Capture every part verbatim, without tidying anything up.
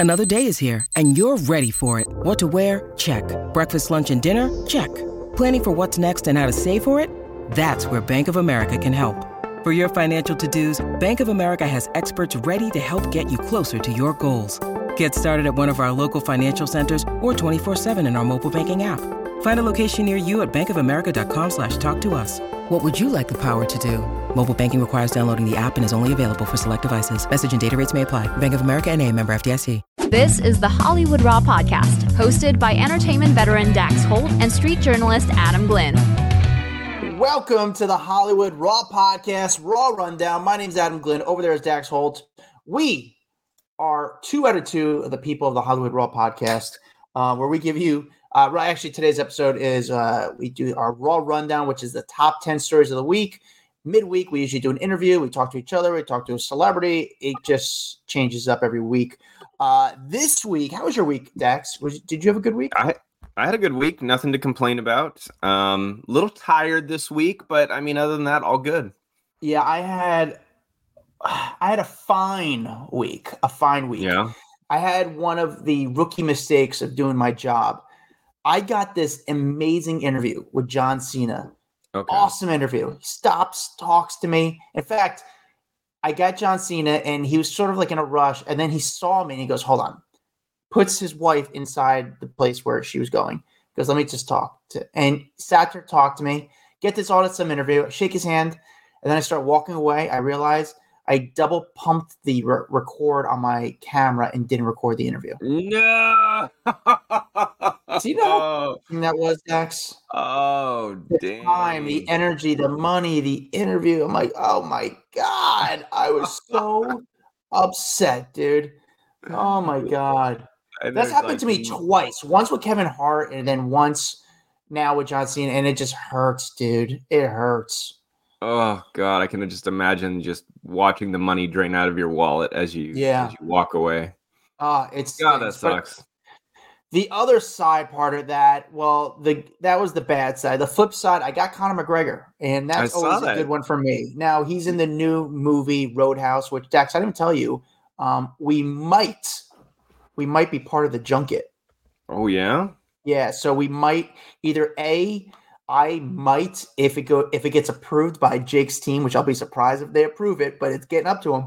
Another day is here, and you're ready for it. What to wear? Check. Breakfast, lunch, and dinner? Check. Planning for what's next and how to save for it? That's where Bank of America can help. For your financial to-dos, Bank of America has experts ready to help get you closer to your goals. Get started at one of our local financial centers or twenty-four seven in our mobile banking app. Find a location near you at bankofamerica.com slash talk to us. What would you like the power to do? Mobile banking requires downloading the app and is only available for select devices. Message and data rates may apply. Bank of America N A, member F D I C. This is the Hollywood Raw podcast, hosted by entertainment veteran Dax Holt and street journalist Adam Glynn. Welcome to the Hollywood Raw podcast, Raw Rundown. My name is Adam Glynn. Over there is Dax Holt. We are two out of two of the people of the Hollywood Raw podcast, uh, where we give you Uh, actually, today's episode is uh, we do our Raw Rundown, which is the top ten stories of the week. Midweek, we usually do an interview. We talk to each other. We talk to a celebrity. It just changes up every week. Uh, this week, how was your week, Dax? Was, did you have a good week? I I had a good week. Nothing to complain about. A um, little tired this week, but I mean, other than that, all good. Yeah, I had I had a fine week. A fine week. Yeah. I had one of the rookie mistakes of doing my job. I got this amazing interview with John Cena. Okay. Awesome interview. He stops, talks to me. In fact, I got John Cena, and he was sort of like in a rush, and then he saw me, and he goes, hold on. Puts his wife inside the place where she was going. He goes, let me just talk. to And sat there, talked to me, get this awesome interview, shake his hand, and then I start walking away. I realize I double pumped the re- record on my camera and didn't record the interview. No. Do you know how that was, Dax? Oh, the damn. time, the energy, the money, the interview. I'm like, oh my God. I was so upset, dude. Oh my God. And That's happened like, to me twice. Once with Kevin Hart and then once now with John Cena. And it just hurts, dude. It hurts. Oh God, I can just imagine just watching the money drain out of your wallet as you, yeah. as you walk away. Uh, it's God, that it's, sucks. The other side part of that, well, the that was the bad side. The flip side, I got Conor McGregor, and that's always that. a good one for me. Now, he's in the new movie Roadhouse, which, Dax, I didn't tell you, um, we might, we might be part of the junket. Oh, yeah? Yeah, so we might either A, I might, if it go if it gets approved by Jake's team, which I'll be surprised if they approve it, but it's getting up to him.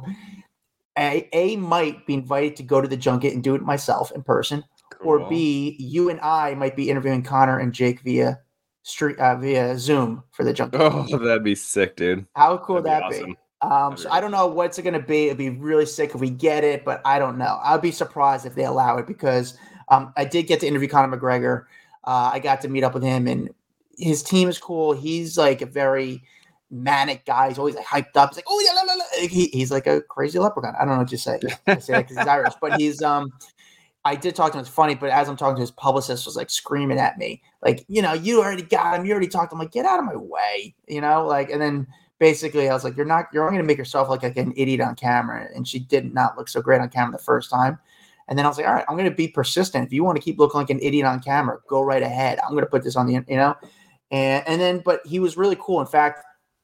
A, A might be invited to go to the junket and do it myself in person. Cool. Or B, you and I might be interviewing Conor and Jake via street uh, via Zoom for the junket. Oh, that'd be sick, dude. How cool would that awesome. be? Um, so I don't know what's it going to be. It'd be really sick if we get it, but I don't know. I'd be surprised if they allow it because um, I did get to interview Conor McGregor. Uh, I got to meet up with him, and his team is cool. He's like a very manic guy. He's always like hyped up. He's like, oh yeah, la, la, la. He, he's like a crazy leprechaun. I don't know what to say. I say that because he's Irish, but he's um. I did talk to him. It's funny, but as I'm talking to his publicist, was like screaming at me, like, you know, you already got him. You already talked to him. Like, get out of my way, you know, like, and then basically I was like, you're not, you're only going to make yourself look like an idiot on camera. And she did not look so great on camera the first time. And then I was like, all right, I'm going to be persistent. If you want to keep looking like an idiot on camera, go right ahead. I'm going to put this on the, you know, and, and then, but he was really cool. In fact,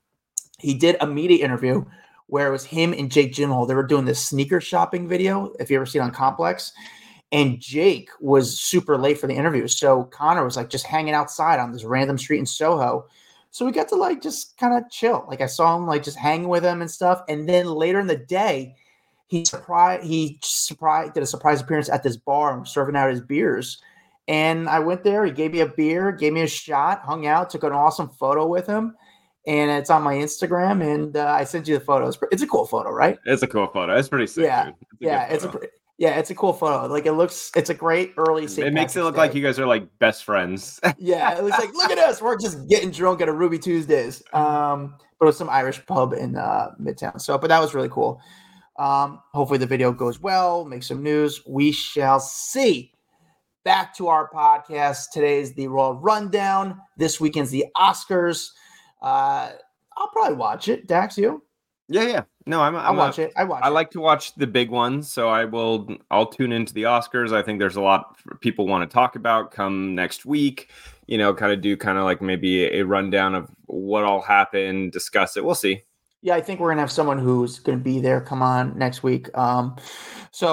he did a media interview where it was him and Jake Gyllenhaal. They were doing this sneaker shopping video. If you ever seen it on Complex. And Jake was super late for the interview. So Conor was like just hanging outside on this random street in Soho. So we got to like just kind of chill. Like I saw him like just hanging with him and stuff. And then later in the day, he surprised he surprised did a surprise appearance at this bar and serving out his beers. And I went there. He gave me a beer, gave me a shot, hung out, took an awesome photo with him. And it's on my Instagram. And uh, I sent you the photos. It's a cool photo, right? It's a cool photo. It's pretty sick. Yeah, dude. It's yeah. It's a Yeah, it's a cool photo. Like it looks, it's a great early. Saint It makes Patrick's it look Day. like you guys are like best friends. Yeah, it looks like, look at us. We're just getting drunk at a Ruby Tuesdays. Um, but it was some Irish pub in uh, Midtown. So, but that was really cool. Um, hopefully the video goes well, make some news. We shall see. Back to our podcast. Today's the Raw Rundown. This weekend's the Oscars. Uh, I'll probably watch it. Dax, you? Yeah, yeah. No, I'm. I'm I'll watch a, it. I watch. I it. like to watch the big ones, so I will. I'll tune into the Oscars. I think there's a lot people want to talk about come next week. You know, kind of do kind of like maybe a rundown of what all happened, discuss it. We'll see. Yeah, I think we're gonna have someone who's gonna be there. Come on next week. Um, so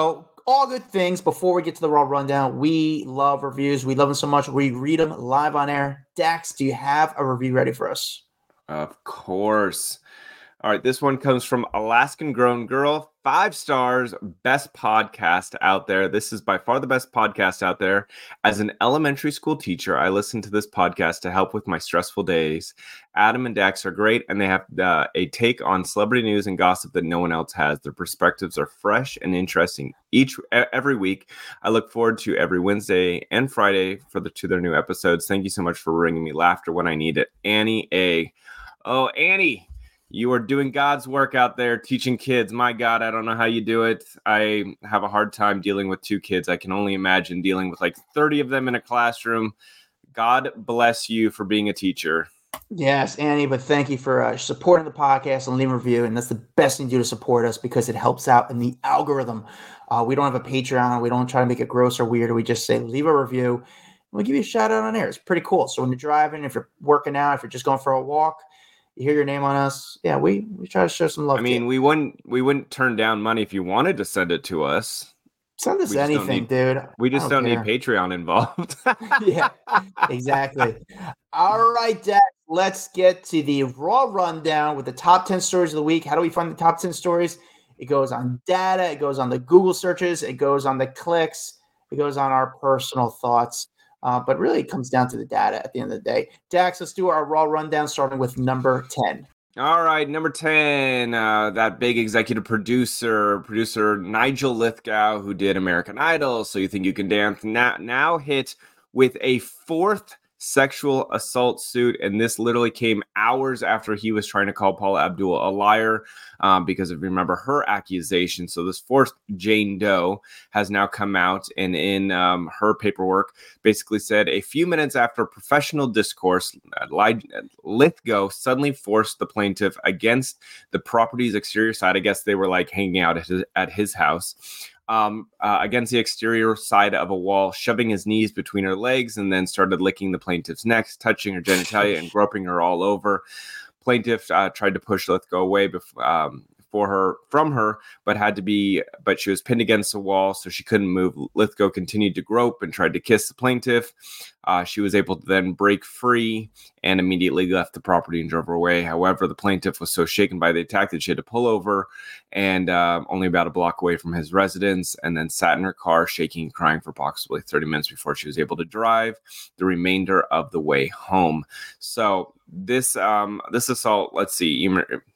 all good things. Before we get to the Raw Rundown, we love reviews. We love them so much. We read them live on air. Dax, do you have a review ready for us? Of course. All right, this one comes from Alaskan Grown Girl. Five stars, best podcast out there. This is by far the best podcast out there. As an elementary school teacher, I listen to this podcast to help with my stressful days. Adam and Dax are great, and they have uh, a take on celebrity news and gossip that no one else has. Their perspectives are fresh and interesting each every week. I look forward to every Wednesday and Friday for the to their new episodes. Thank you so much for bringing me laughter when I need it. Annie A. Oh, Annie. You are doing God's work out there teaching kids. My God, I don't know how you do it. I have a hard time dealing with two kids. I can only imagine dealing with like thirty of them in a classroom. God bless you for being a teacher. Yes, Annie, but thank you for uh, supporting the podcast and leaving a review. And that's the best thing to do to support us because it helps out in the algorithm. Uh, we don't have a Patreon. We don't try to make it gross or weird. We just say leave a review. We'll give you a shout out on air. It's pretty cool. So when you're driving, if you're working out, if you're just going for a walk, you hear your name on us. Yeah, we, we try to show some love. I mean, we wouldn't we wouldn't turn down money if you wanted to send it to us. Send us anything, need, dude. We just don't, don't need Patreon involved. Yeah, exactly. All right, Dad, let's get to the Raw Rundown with the top ten stories of the week. How do we find the top ten stories? It goes on data. It goes on the Google searches. It goes on the clicks. It goes on our personal thoughts. Uh, but really, it comes down to the data at the end of the day. Dax, let's do our Raw Rundown, starting with number ten. All right, number ten, uh, that big executive producer, producer Nigel Lithgow, who did American Idol, So You Think You Can Dance, now, now hit with a fourth sexual assault suit, and this literally came hours after he was trying to call Paula Abdul a liar um, because of, remember, her accusation. So this fourth Jane Doe has now come out and in um, her paperwork basically said a few minutes after professional discourse, Lithgow suddenly forced the plaintiff against the property's exterior side. I guess they were like hanging out at his, at his house. Um, uh, against the exterior side of a wall, shoving his knees between her legs, and then started licking the plaintiff's neck, touching her genitalia, and groping her all over. Plaintiff uh, tried to push Lithgow away before, um, for her from her, but had to be, but she was pinned against the wall, so she couldn't move. Lithgow continued to grope and tried to kiss the plaintiff. Uh, she was able to then break free and immediately left the property and drove her away. However, the plaintiff was so shaken by the attack that she had to pull over and uh, only about a block away from his residence, and then sat in her car shaking and crying for approximately thirty minutes before she was able to drive the remainder of the way home. So this um, this assault, let's see,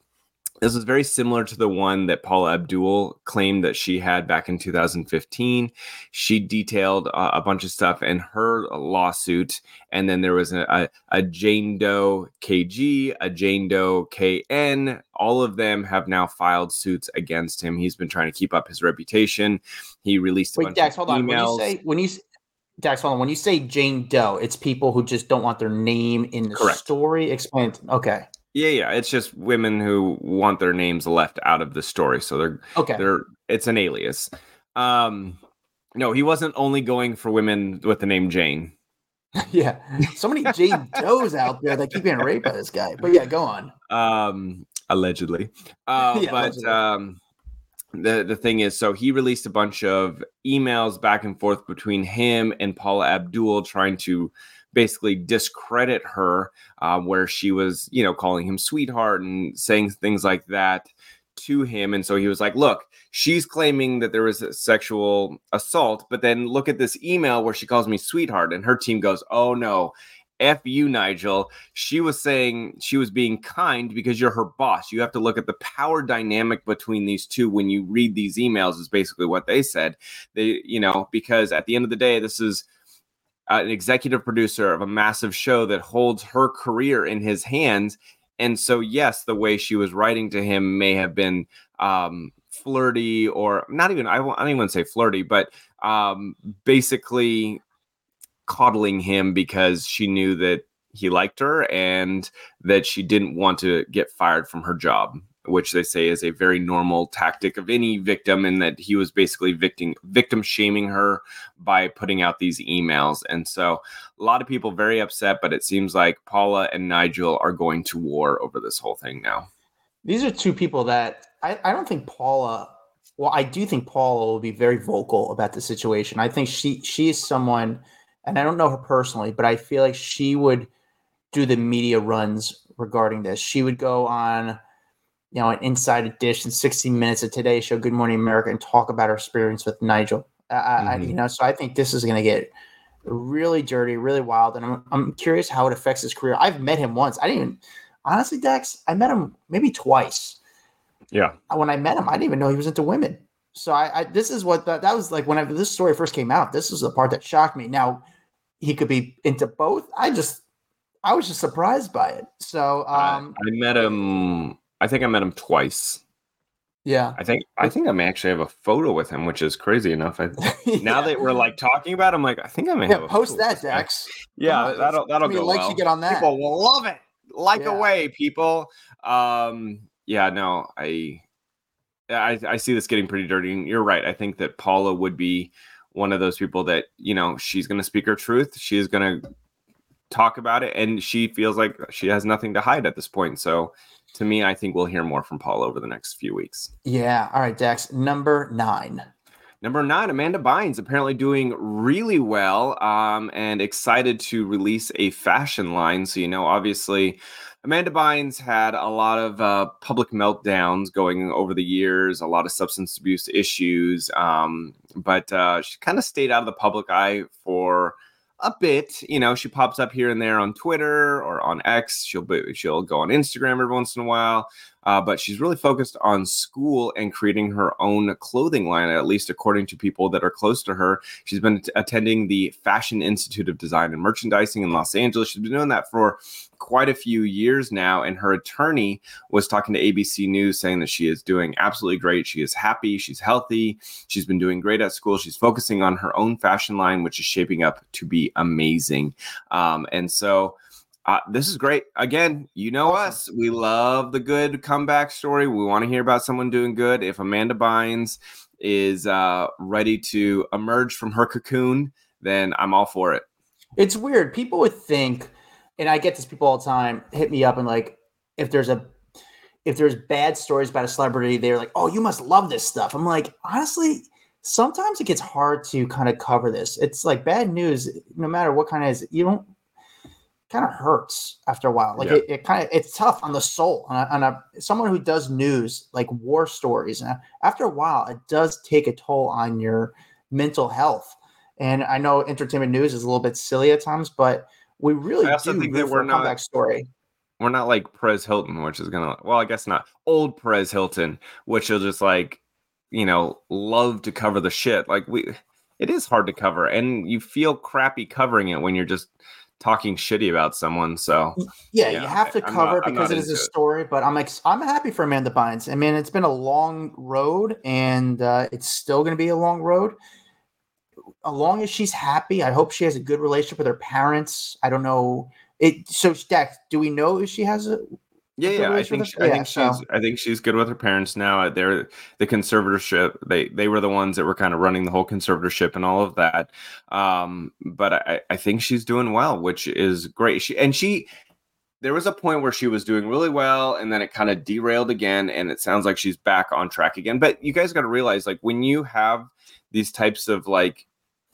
this is very similar to the one that Paula Abdul claimed that she had back in two thousand fifteen. She detailed uh, a bunch of stuff in her lawsuit. And then there was a, a, a Jane Doe K G, a Jane Doe K N. All of them have now filed suits against him. He's been trying to keep up his reputation. He released a Wait, bunch Dax, of hold emails. on. When you say, when you, Dax, hold on. When you say Jane Doe, it's people who just don't want their name in the Correct. story. Explain it. Okay. Yeah, yeah. It's just women who want their names left out of the story. So they're Okay. they're it's an alias. Um no, he wasn't only going for women with the name Jane. Yeah. So many Jane Does out there that keep getting raped by this guy. But yeah, go on. Um allegedly. Uh Yeah, but allegedly. um the the thing is, so he released a bunch of emails back and forth between him and Paula Abdul trying to basically discredit her, uh, where she was, you know, calling him sweetheart and saying things like that to him. And so he was like, look, she's claiming that there was a sexual assault, but then look at this email where she calls me sweetheart. And her team goes, oh no, F you, Nigel. She was saying she was being kind because you're her boss. You have to look at the power dynamic between these two when you read these emails, is basically what they said. They, you know, because at the end of the day, this is Uh, an executive producer of a massive show that holds her career in his hands. And so, yes, the way she was writing to him may have been um, flirty, or not even, I, won't, I don't even want to say flirty, but um, basically coddling him because she knew that he liked her and that she didn't want to get fired from her job, which they say is a very normal tactic of any victim, and that he was basically victim victim shaming her by putting out these emails. And so a lot of people very upset, but it seems like Paula and Nigel are going to war over this whole thing now. These are two people that I, I don't think Paula Well, I do think Paula will be very vocal about the situation. I think she she is someone, and I don't know her personally, but I feel like she would do the media runs regarding this. She would go on, you know, an Inside Dish and sixty minutes, a Today Show, Good Morning America, and talk about her experience with Nigel. I, mm-hmm. I, you know, so I think this is going to get really dirty, really wild, and I'm I'm curious how it affects his career. I've met him once. I didn't even, honestly, Dex, I met him maybe twice. Yeah. When I met him, I didn't even know he was into women. So I, I this is what the, that was like when I, this story first came out. This was the part that shocked me. Now he could be into both. I just, I was just surprised by it. So um, uh, I met him. I think I met him twice. Yeah. I think I think I may actually have a photo with him, which is crazy enough. I, yeah. Now that we're like talking about it, I'm like, I think I may yeah, have a post photo that, Dex. Yeah, on, that'll that'll go likes well. You get on that. People will love it. Like yeah. away, people. Um, yeah, no, I, I I see this getting pretty dirty. And you're right. I think that Paula would be one of those people that, you know, she's going to speak her truth. She is going to talk about it, and she feels like she has nothing to hide at this point. So to me, I think we'll hear more from Paula over the next few weeks. Yeah. All right, Dex. Number nine. Number nine, Amanda Bynes, apparently doing really well um, and excited to release a fashion line. So, you know, obviously, Amanda Bynes had a lot of uh, public meltdowns going over the years, a lot of substance abuse issues, um, but uh, she kind of stayed out of the public eye for a bit. You know, she pops up here and there on Twitter or on X. She'll be, she'll go on Instagram every once in a while, uh, but she's really focused on school and creating her own clothing line, at least according to people that are close to her. She's been t- attending the Fashion Institute of Design and Merchandising in Los Angeles. She's been doing that for quite a few years now, and her attorney was talking to A B C News saying that she is doing absolutely great. She is happy. She's healthy. She's been doing great at school. She's focusing on her own fashion line, which is shaping up to be amazing. Um, and so uh, this is great. Again, you know us. We love the good comeback story. We want to hear about someone doing good. If Amanda Bynes is uh, ready to emerge from her cocoon, then I'm all for it. It's weird. People would think, and I get this, people all the time hit me up and like, if there's a, if there's bad stories about a celebrity, they're like, oh, you must love this stuff. I'm like, honestly, sometimes it gets hard to kind of cover this. It's like bad news, no matter what kind of is, you don't, kind of hurts after a while. Like yeah. it, it kind of, it's tough on the soul, on a, on a, someone who does news, like war stories. And after a while, it does take a toll on your mental health. And I know entertainment news is a little bit silly at times, but we really I also do think that we're not story. We're not like Perez Hilton, which is gonna well, I guess not old Perez Hilton, which will just like, you know, love to cover the shit. Like we, it is hard to cover, and you feel crappy covering it when you're just talking shitty about someone. So yeah, yeah you have to cover not, it because it is a story. It. But I'm ex- I'm happy for Amanda Bynes. I mean, it's been a long road, and uh, it's still going to be a long road. As long as she's happy, I hope she has a good relationship with her parents. I don't know it. So, Dex, do we know if she has a? Yeah, a yeah. I think she, I yeah, think so. she's I think she's good with her parents now. They're the conservatorship. They they were the ones that were kind of running the whole conservatorship and all of that. Um, but I, I think she's doing well, which is great. She and she. There was a point where she was doing really well, and then it kind of derailed again, and it sounds like she's back on track again. But you guys got to realize, like, when you have these types of like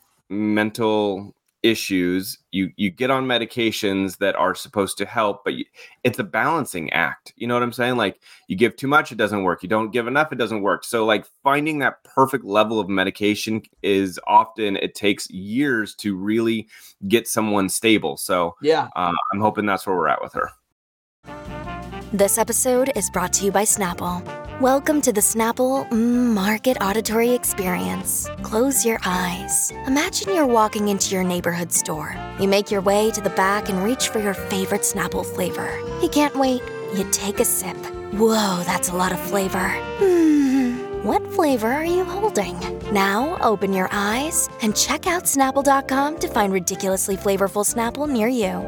mental issues, you you get on medications that are supposed to help, but you, it's a balancing act. You know what I'm saying? Like, you give too much, it doesn't work. You don't give enough, it doesn't work. So like finding that perfect level of medication is often, it takes years to really get someone stable. So yeah, uh, I'm hoping that's where we're at with her. This episode is brought to you by Snapple. Welcome to the Snapple mm, Market Auditory Experience. Close your eyes. Imagine you're walking into your neighborhood store. You make your way to the back and reach for your favorite Snapple flavor. You can't wait. You take a sip. Whoa, that's a lot of flavor. Hmm, what flavor are you holding? Now open your eyes and check out Snapple dot com to find ridiculously flavorful Snapple near you.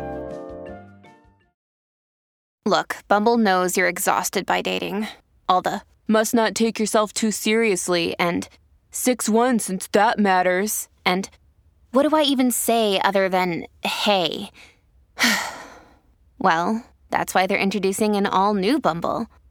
Look, Bumble knows you're exhausted by dating. All the must not take yourself too seriously and six one since that matters. And what do I even say other than hey? Well, that's why they're introducing an all-new Bumble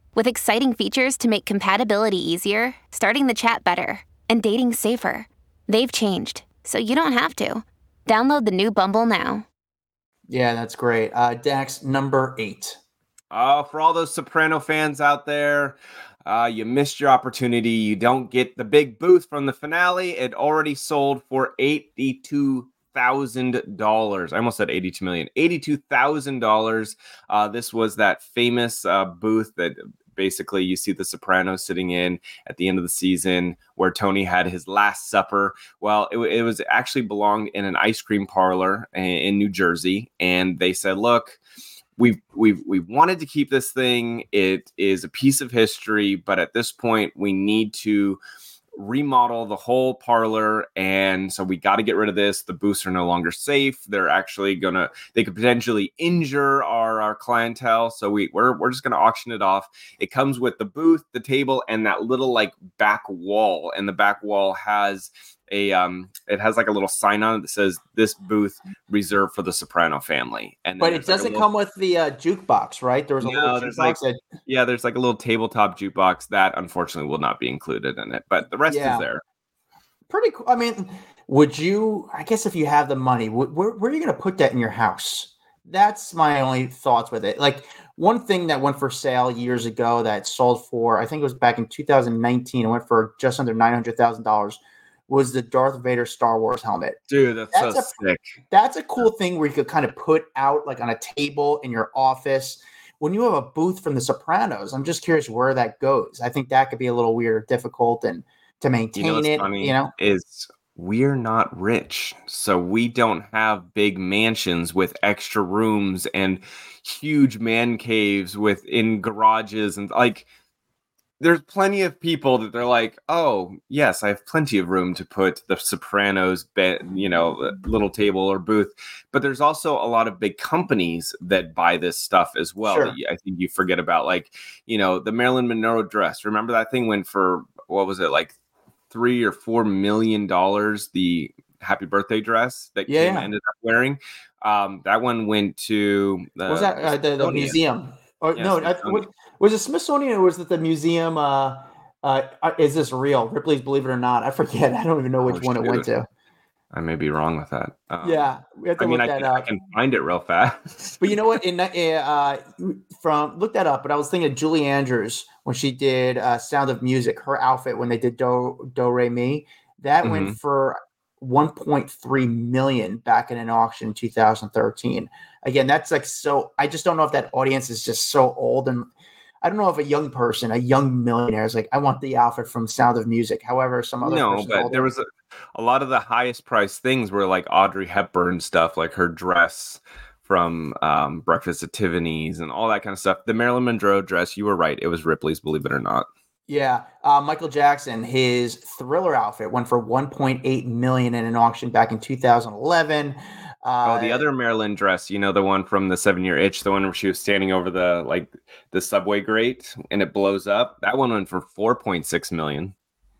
With exciting features to make compatibility easier, starting the chat better, and dating safer. They've changed, so you don't have to. Download the new Bumble now. Yeah, that's great. Uh, Dax, number eight. Uh, for all those Soprano fans out there, uh, you missed your opportunity. You don't get the big booth from the finale. It already sold for eighty-two thousand dollars. I almost said eighty-two million dollars. eighty-two thousand dollars. Uh, this was that famous uh, booth that basically you see the Sopranos sitting in at the end of the season where Tony had his last supper. Well, it, it was actually belonged in an ice cream parlor in, in New Jersey. And they said, look, We've, we've, we wanted to keep this thing. It is a piece of history, but at this point we need to remodel the whole parlor. And so we got to get rid of this. The booths are no longer safe. They're actually going to, they could potentially injure our, our clientele. So we, we're, we're just going to auction it off. It comes with the booth, the table, and that little like back wall. And the back wall has a, um, it has like a little sign on it that says this booth reserved for the Soprano family. And but it doesn't like little, come with the uh, jukebox, right? There was a no, little there's jukebox. Like, that... Yeah, there's like a little tabletop jukebox that unfortunately will not be included in it, but the rest yeah. is there. Pretty cool. I mean, would you, I guess if you have the money, where, where are you going to put that in your house? That's my only thoughts with it. Like one thing that went for sale years ago that sold for, I think it was back in two thousand nineteen, it went for just under nine hundred thousand dollars. Was the Darth Vader Star Wars helmet. Dude, that's, that's so a, sick. That's a cool thing where you could kind of put out like on a table in your office. When you have a booth from The Sopranos, I'm just curious where that goes. I think that could be a little weird or difficult and to maintain you know what's it, funny you know? Is we're not rich. So we don't have big mansions with extra rooms and huge man caves within garages and like there's plenty of people that they're like, oh, yes, I have plenty of room to put the Sopranos, bed, you know, little table or booth. But there's also a lot of big companies that buy this stuff as well. Sure. That I think you forget about, like, you know, the Marilyn Monroe dress. Remember that thing went for, what was it, like three or four million dollars, the happy birthday dress that yeah, Kim yeah. ended up wearing. Um, that one went to the, what was that uh, the, the museum? Or yeah, no, I, what, was it Smithsonian or was it the museum? Uh, uh, is this real? Ripley's Believe It or Not. I forget. I don't even know which oh, one shoot. it went to. I may be wrong with that. Um, yeah, we have to I mean, look I that can, up. I can find it real fast. But you know what? In uh, from look that up. But I was thinking of Julie Andrews when she did uh, Sound of Music. Her outfit when they did Do Do Re Mi, that mm-hmm. went for one point three million back in an auction in two thousand thirteen. Again, that's like so. I just don't know if that audience is just so old, and I don't know if a young person, a young millionaire, is like, I want the outfit from Sound of Music. However, some other no, but older. There was a, a lot of the highest priced things were like Audrey Hepburn stuff, like her dress from um, Breakfast at Tiffany's and all that kind of stuff. The Marilyn Monroe dress, you were right, it was Ripley's Believe It or Not. Yeah, uh, Michael Jackson, his Thriller outfit went for one point eight million dollars in an auction back in two thousand eleven. Uh, oh, the other Marilyn dress, you know, the one from the Seven Year Itch, the one where she was standing over the like the subway grate and it blows up. That one went for four point six million.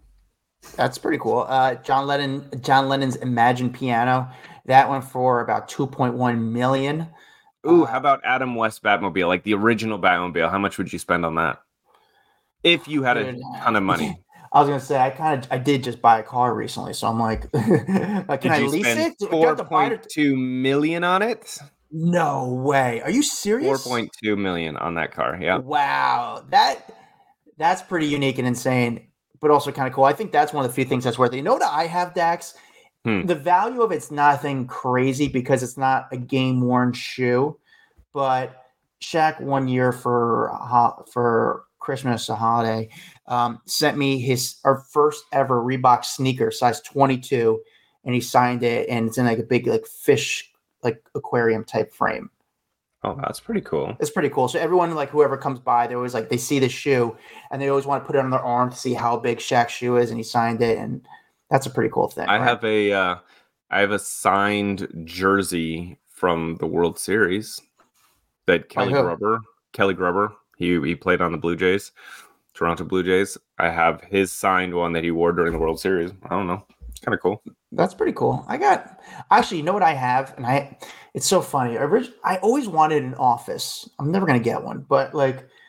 That's pretty cool. Uh, John Lennon, John Lennon's Imagine Piano, that went for about two point one million. Ooh, uh, how about Adam West Batmobile, like the original Batmobile? How much would you spend on that if you had a ton of money? I was gonna say I kind of I did just buy a car recently, so I'm like, like can I lease it? Four point two million on it? No way. Are you serious? Four point two million on that car. Yeah. Wow, that that's pretty unique and insane, but also kind of cool. I think that's one of the few things that's worth it. You know what I have, Dax? Hmm. The value of it's nothing crazy because it's not a game worn shoe, but Shaq one year for for Christmas, a holiday, um, sent me his our first ever Reebok sneaker, size twenty-two, and he signed it, and it's in like a big like fish like aquarium type frame. Oh, that's pretty cool. It's pretty cool. So everyone, like whoever comes by, they always like they see the shoe, and they always want to put it on their arm to see how big Shaq's shoe is, and he signed it, and that's a pretty cool thing. I right? have a uh, I have a signed jersey from the World Series that Kelly Grubber Kelly Grubber. He he played on the Blue Jays, Toronto Blue Jays. I have his signed one that he wore during the World Series. I don't know. It's kind of cool. That's pretty cool. I got actually, you know what I have, and I it's so funny. I, I always wanted an office. I'm never gonna get one, but like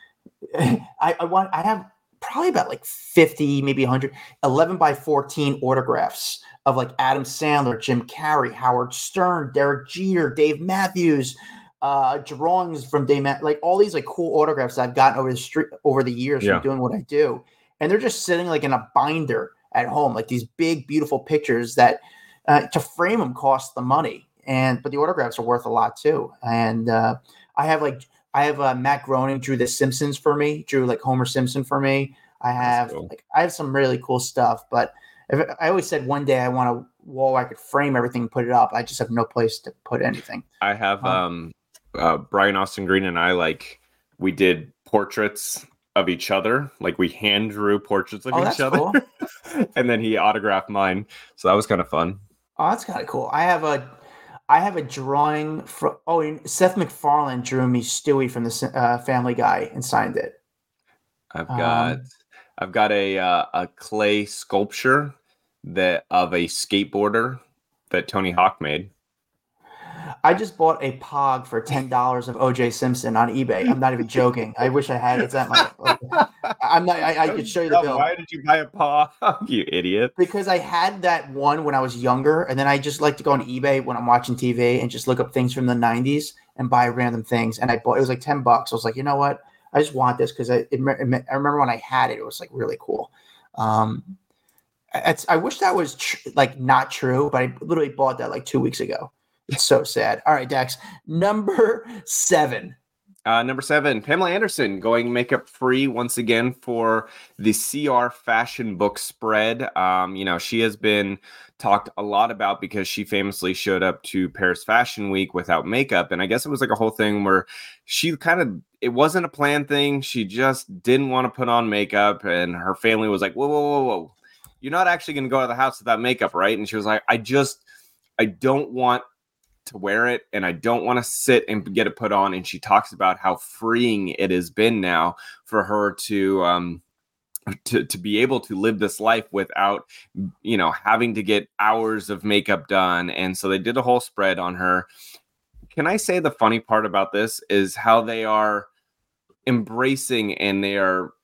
I, I want. I have probably about like fifty, maybe one hundred, eleven by fourteen autographs of like Adam Sandler, Jim Carrey, Howard Stern, Derek Jeter, Dave Matthews, uh, drawings from Dave Matthews, like all these like cool autographs I've gotten over the street over the years Yeah. from doing what I do, and they're just sitting like in a binder at home, like these big, beautiful pictures that uh, to frame them costs the money, and but the autographs are worth a lot too. And uh, I have like I have uh, Matt Groening drew The Simpsons for me, drew like Homer Simpson for me. I have cool. like I have some really cool stuff, but if, I always said one day I want a wall where I could frame everything and put it up. I just have no place to put anything. I have Um, um, uh, Brian Austin Green and I like we did portraits of each other, like we hand drew portraits of Oh, each that's other, cool. and then he autographed mine. So that was kind of fun. Oh, that's kind of cool. I have a, I have a drawing from. Oh, and Seth MacFarlane drew me Stewie from the uh, Family Guy and signed it. I've got Um, I've got a uh, a clay sculpture that of a skateboarder that Tony Hawk made. I just bought a Pog for ten dollars of O J Simpson on eBay. I'm not even joking. I wish I had it. It's at my. I'm not. I, I could show you the bill. Why did you buy a paw? You idiot. Because I had that one when I was younger, and then I just like to go on eBay when I'm watching T V and just look up things from the nineties and buy random things. And I bought it was like ten bucks. I was like, you know what? I just want this because I it, it, I remember when I had it, it was like really cool. Um, it's, I wish that was tr- like not true, but I literally bought that like two weeks ago. It's so sad. All right, Dax, number seven. Uh, number seven, Pamela Anderson going makeup free once again for the C R Fashion Book spread. Um, you know, she has been talked a lot about because she famously showed up to Paris Fashion Week without makeup. And I guess it was like a whole thing where she kind of, it wasn't a planned thing. She just didn't want to put on makeup. And her family was like, whoa, whoa, whoa, whoa. You're not actually going to go out of the house without makeup, right? And she was like, I just, I don't want to wear it and I don't want to sit and get it put on. And she talks about how freeing it has been now for her to um to to be able to live this life without, you know, having to get hours of makeup done. And so they did a whole spread on her. Can I say the funny part about this is how they are embracing and they are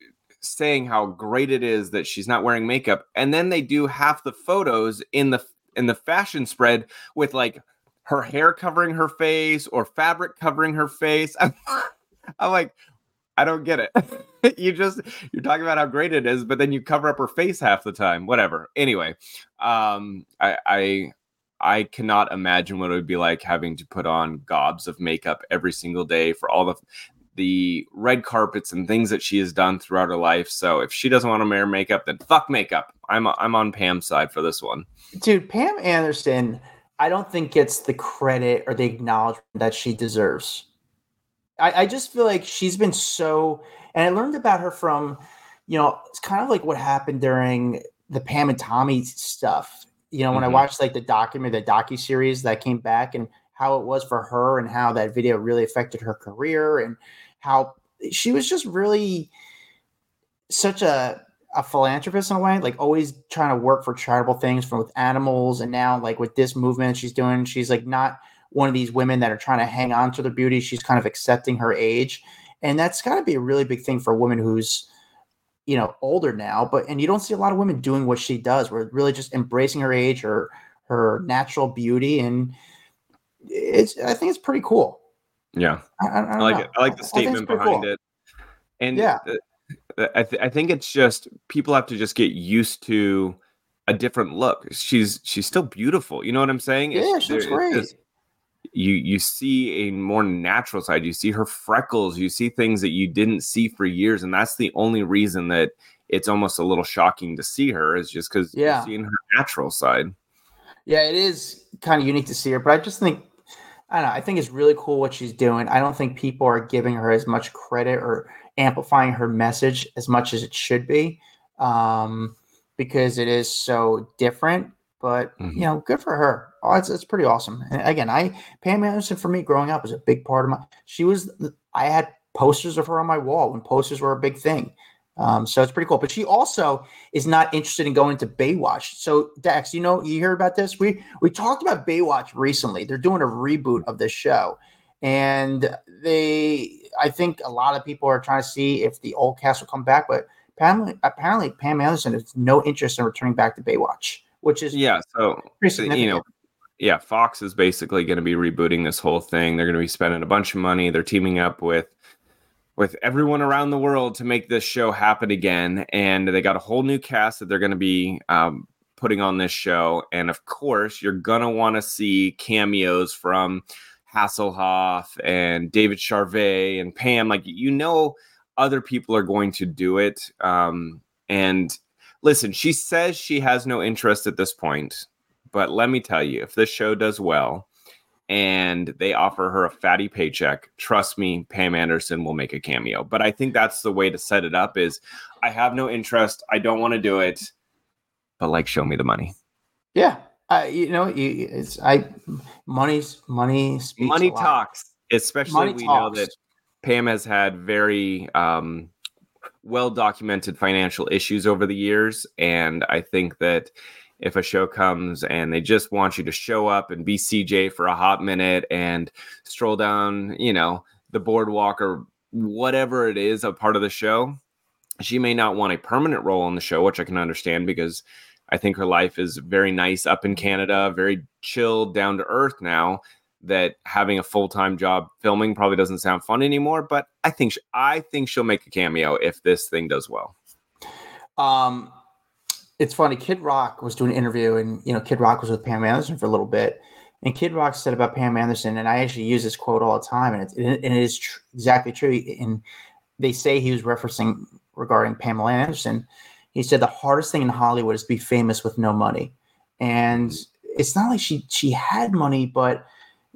saying how great it is that she's not wearing makeup, and then they do half the photos in the in the fashion spread with like her hair covering her face or fabric covering her face. I'm, I'm like, I don't get it. you just, you're talking about how great it is, but then you cover up her face half the time, whatever. Anyway, um, I, I, I cannot imagine what it would be like having to put on gobs of makeup every single day for all the, the red carpets and things that she has done throughout her life. So if she doesn't want to wear makeup, then fuck makeup. I'm, I'm on Pam's side for this one. Dude, Pam Anderson, I don't think gets the credit or the acknowledgement that she deserves. I, I just feel like she's been so, and I learned about her from, you know, it's kind of like what happened during the Pam and Tommy stuff. You know, when Mhm. I watched like the document, the docuseries that came back and how it was for her and how that video really affected her career and how she was just really such a, a philanthropist in a way, like always trying to work for charitable things from with animals. And now like with this movement she's doing, she's like not one of these women that are trying to hang on to their beauty. She's kind of accepting her age. And that's gotta be a really big thing for a woman who's, you know, older now, but, and you don't see a lot of women doing what she does. We're really just embracing her age or her natural beauty. And it's, I think it's pretty cool. Yeah. I, I, I, I like know. it. I like the I think it's statement pretty behind cool. it. And Yeah. uh, I, th- I think it's just people have to just get used to a different look. She's she's still beautiful. You know what I'm saying? Yeah, It's- she looks there- great. it's- You you see a more natural side. You see her freckles. You see things that you didn't see for years, and that's the only reason that it's almost a little shocking to see her is just because Yeah. you're seeing her natural side. Yeah, it is kind of unique to see her, but I just think, I don't know, I think it's really cool what she's doing. I don't think people are giving her as much credit or amplifying her message as much as it should be, um, because it is so different. But Mhm. you know, good for her. Oh, it's it's pretty awesome. And again, I Pam Anderson for me growing up was a big part of my. She was. I had posters of her on my wall when posters were a big thing. Um, so it's pretty cool. But she also is not interested in going to Baywatch. So Dax, you know, you hear about this? We we talked about Baywatch recently. They're doing a reboot of this show, and they I think a lot of people are trying to see if the old cast will come back, but apparently, apparently Pam Anderson has no interest in returning back to Baywatch, which is yeah. So pretty significant. You know, yeah, Fox is basically going to be rebooting this whole thing. They're going to be spending a bunch of money. They're teaming up with with everyone around the world to make this show happen again. And they got a whole new cast that they're going to be um, putting on this show. And of course, you're going to want to see cameos from Hasselhoff and David Charvet and Pam. Like, you know, other people are going to do it. Um, and listen, she says she has no interest at this point. But let me tell you, if this show does well and they offer her a fatty paycheck, trust me, Pam Anderson will make a cameo. But I think that's the way to set it up is I have no interest. I don't want to do it. But like, show me the money. Yeah. Uh, you know, it's I money's money speaks money a lot. talks, especially Money we talks. know that Pam has had very um, well documented financial issues over the years. And I think that if a show comes and they just want you to show up and be C J for a hot minute and stroll down, you know, the boardwalk or whatever it is, a part of the show, she may not want a permanent role on the show, which I can understand because I think her life is very nice up in Canada, very chill, down to earth now, that having a full-time job filming probably doesn't sound fun anymore. But I think, she, I think she'll make a cameo if this thing does well. Um, It's funny. Kid Rock was doing an interview, and you know, Kid Rock was with Pam Anderson for a little bit. And Kid Rock said about Pam Anderson, and I actually use this quote all the time, and, it's, and it is tr- exactly true. And they say he was referencing regarding Pamela Anderson. He said the hardest thing in Hollywood is to be famous with no money, and it's not like she she had money, but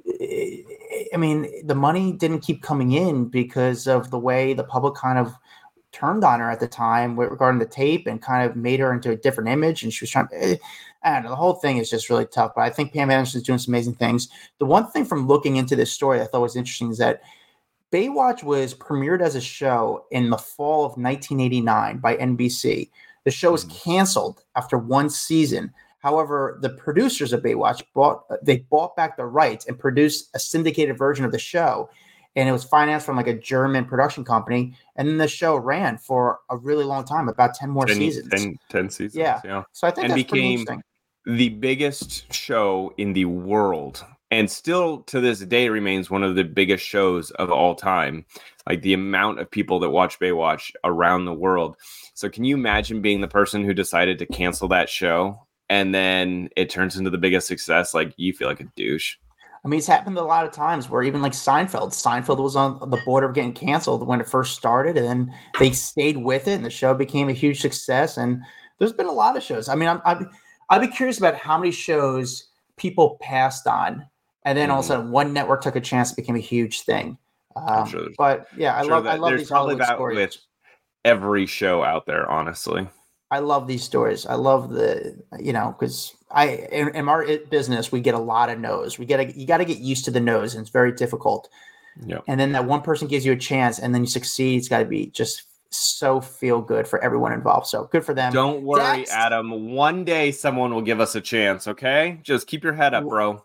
I mean, the money didn't keep coming in because of the way the public kind of turned on her at the time with regarding the tape and kind of made her into a different image. And she was trying to, I don't know, the whole thing is just really tough, but I think Pam Anderson is doing some amazing things. The one thing from looking into this story I thought was interesting is that Baywatch was premiered as a show in the fall of nineteen eighty-nine by N B C. The show was canceled after one season. However, the producers of Baywatch bought, they bought back the rights and produced a syndicated version of the show. And it was financed from like a German production company. And then the show ran for a really long time, about ten more ten, seasons. ten, ten seasons. Yeah. yeah. So I think and that's pretty became interesting. The biggest show in the world. And still to this day remains one of the biggest shows of all time. Like the amount of people that watch Baywatch around the world. So can you imagine being the person who decided to cancel that show and then it turns into the biggest success? Like, you feel like a douche. I mean, it's happened a lot of times where even like Seinfeld, Seinfeld was on the border of getting canceled when it first started, and then they stayed with it, and the show became a huge success. And there's been a lot of shows. I mean, I'm, I'm I'd be curious about how many shows people passed on, and then mm-hmm. all of a sudden one network took a chance, it became a huge thing. Um, sure but yeah, I sure love that, I love there's these probably Hollywood that stories. With every show out there, honestly. I love these stories. I love the, you know, because I in, in our business we get a lot of no's. We get a, you got to get used to the no's, and it's very difficult. Yeah. And then that one person gives you a chance, and then you succeed. It's got to be just so feel good for everyone involved. So good for them. Don't worry, Dax. Adam. One day someone will give us a chance. Okay, just keep your head up, bro.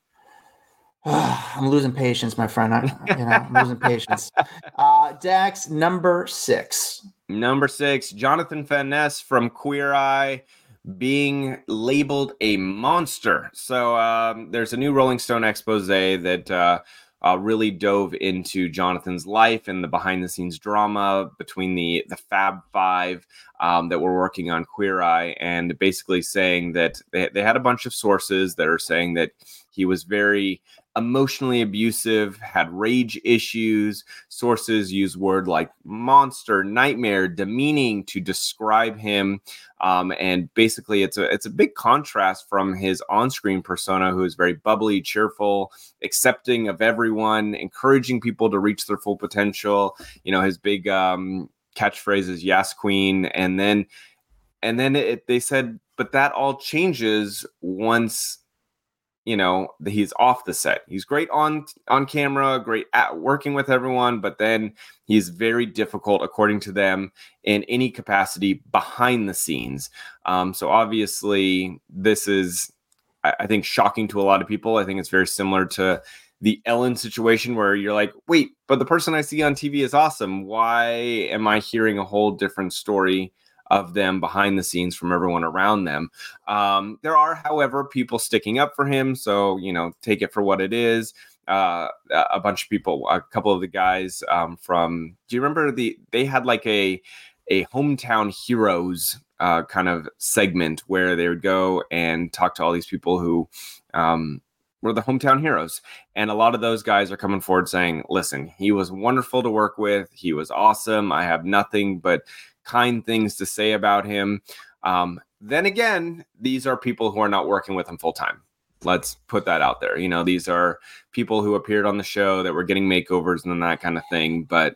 I'm losing patience, my friend. I, you know, I'm losing patience. Uh, Dax, number six. Number six, Jonathan Van Ness from Queer Eye being labeled a monster. So um, there's a new Rolling Stone expose that uh, uh, really dove into Jonathan's life and the behind-the-scenes drama between the, the Fab Five um, that were working on Queer Eye, and basically saying that they, they had a bunch of sources that are saying that he was very emotionally abusive, had rage issues. Sources use word like monster, nightmare, demeaning to describe him. Um, and basically it's a, it's a big contrast from his on-screen persona, who is very bubbly, cheerful, accepting of everyone, encouraging people to reach their full potential. You know, his big um, catchphrase is "Yes, Queen." And then, and then it, they said, but that all changes once, you know, he's off the set. He's great on on camera, great at working with everyone, but then he's very difficult, according to them, in any capacity behind the scenes. Um, so obviously, this is, I, I think, shocking to a lot of people. I think it's very similar to the Ellen situation where you're like, wait, but the person I see on T V is awesome. Why am I hearing a whole different story of them behind the scenes from everyone around them? Um, there are, however, people sticking up for him. So, you know, take it for what it is. Uh, a bunch of people, a couple of the guys um, from, do you remember the, they had like a, a hometown heroes uh, kind of segment where they would go and talk to all these people who um, were the hometown heroes. And a lot of those guys are coming forward saying, listen, he was wonderful to work with. He was awesome. I have nothing but kind things to say about him. Um, then again, these are people who are not working with him full time. Let's put that out there. You know, these are people who appeared on the show that were getting makeovers and that kind of thing. But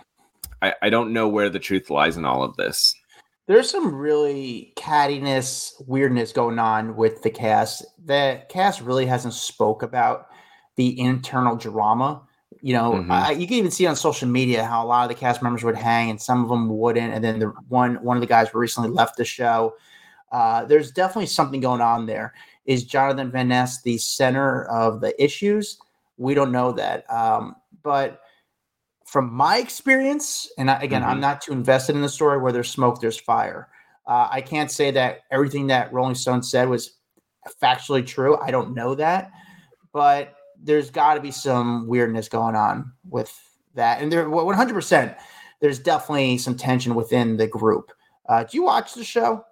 I, I don't know where the truth lies in all of this. There's some really cattiness, weirdness going on with the cast. The cast really hasn't spoke about the internal drama. You know, mm-hmm. I, you can even see on social media how a lot of the cast members would hang and some of them wouldn't. And then the one one of the guys recently left the show. Uh, there's definitely something going on there. Is Jonathan Van Ness the center of the issues? We don't know that. Um, but from my experience, and I, again, mm-hmm. I'm not too invested in the story, where there's smoke, there's fire. Uh, I can't say that everything that Rolling Stone said was factually true. I don't know that. But there's got to be some weirdness going on with that. And there, one hundred percent, there's definitely some tension within the group. Uh, do you watch the show?